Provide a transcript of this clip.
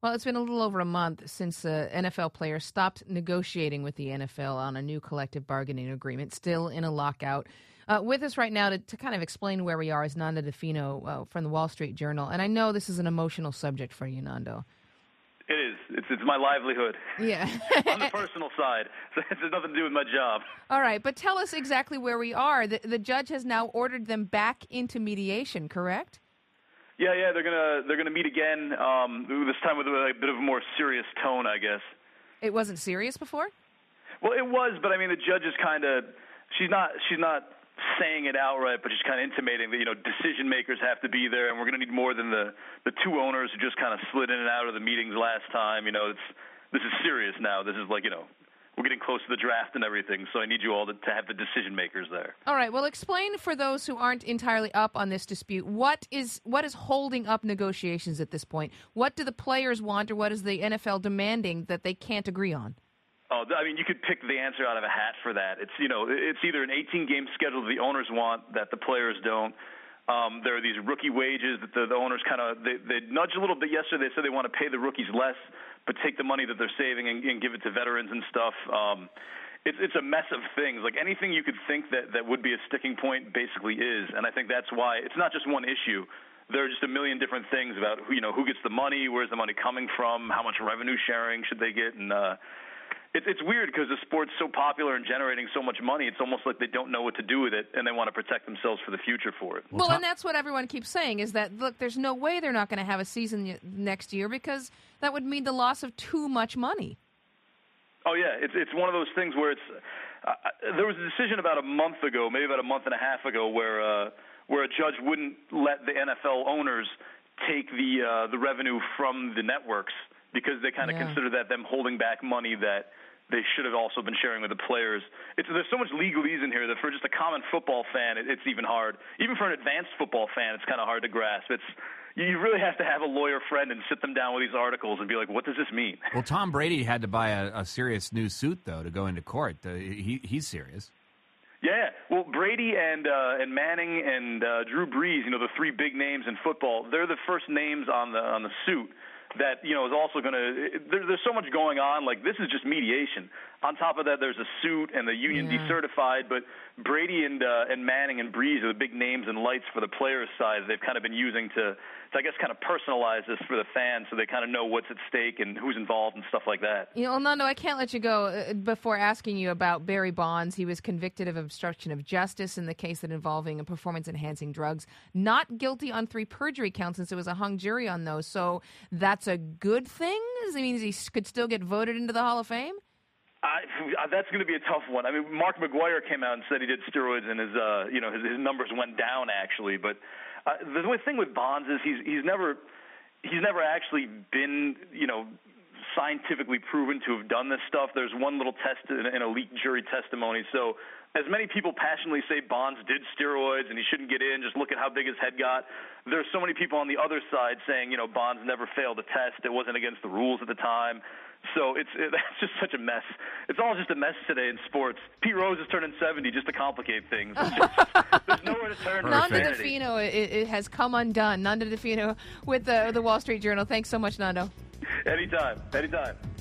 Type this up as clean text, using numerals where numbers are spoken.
Well, it's been a little over a month since NFL players stopped negotiating with the NFL on a new collective bargaining agreement, still in a lockout. With us right now to kind of explain where we are is Nando Di Fino from the Wall Street Journal. And I know this is an emotional subject for you, Nando. It is. It's my livelihood. Yeah. On the personal side. So it has nothing to do with my job. All right. But tell us exactly where we are. The judge has now ordered them back into mediation, correct? Yeah, they're gonna meet again. This time with a bit of a more serious tone, I guess. It wasn't serious before? Well, it was, but I mean, the judge is she's not saying it outright, but she's kind of intimating that decision makers have to be there, and we're gonna need more than the two owners who just kind of slid in and out of the meetings last time. This is serious now. This is we're getting close to the draft and everything, so I need you all to have the decision makers there. All right. Well, explain for those who aren't entirely up on this dispute, what is holding up negotiations at this point? What do the players want, or what is the NFL demanding that they can't agree on? Oh, I mean, you could pick the answer out of a hat for that. It's either an 18-game schedule that the owners want that the players don't. There are these rookie wages that the owners they nudged a little bit yesterday. They said they want to pay the rookies less, but take the money that they're saving and give it to veterans and stuff. It's a mess of things. Like anything you could think that would be a sticking point basically is, and I think that's why it's not just one issue. There are just a million different things about who gets the money, where's the money coming from, how much revenue sharing should they get, and it's weird because the sport's so popular and generating so much money, it's almost like they don't know what to do with it, and they want to protect themselves for the future for it. Well, and that's what everyone keeps saying is that, look, there's no way they're not going to have a season next year because that would mean the loss of too much money. Oh, yeah. It's one of those things where there was a decision about a month ago, maybe about a month and a half ago, where a judge wouldn't let the NFL owners take the revenue from the networks because they kind of consider that them holding back money that they should have also been sharing with the players. There's so much legalese in here that for just a common football fan, it's even hard. Even for an advanced football fan, it's kind of hard to grasp. You really have to have a lawyer friend and sit them down with these articles and be like, what does this mean? Well, Tom Brady had to buy a serious new suit, though, to go into court. He's serious. Yeah, well, Brady and Manning and Drew Brees, the three big names in football, they're the first names on the suit. That is also going to. There's so much going on. Like this is just mediation. On top of that, there's a suit and the union decertified. But Brady and Manning and Brees are the big names and lights for the players' side. They've kind of been using to I guess kind of personalize this for the fans, so they kind of know what's at stake and who's involved and stuff like that. Nando, I can't let you go before asking you about Barry Bonds. He was convicted of obstruction of justice in the case that involving performance-enhancing drugs. Not guilty on 3 perjury counts since it was a hung jury on those. So that's a good thing? Does it mean he could still get voted into the Hall of Fame? That's going to be a tough one. I mean, Mark McGwire came out and said he did steroids and his numbers went down actually. But the thing with Bonds is he's never actually been scientifically proven to have done this stuff. There's one little test in a leaked jury testimony. So as many people passionately say Bonds did steroids and he shouldn't get in, just look at how big his head got. There's so many people on the other side saying, Bonds never failed a test. It wasn't against the rules at the time. So that's just such a mess. It's all just a mess today in sports. Pete Rose is turning 70 just to complicate things. There's nowhere to turn. Nando Di Fino, it has come undone. Nando Di Fino with the Wall Street Journal. Thanks so much, Nando. Anytime.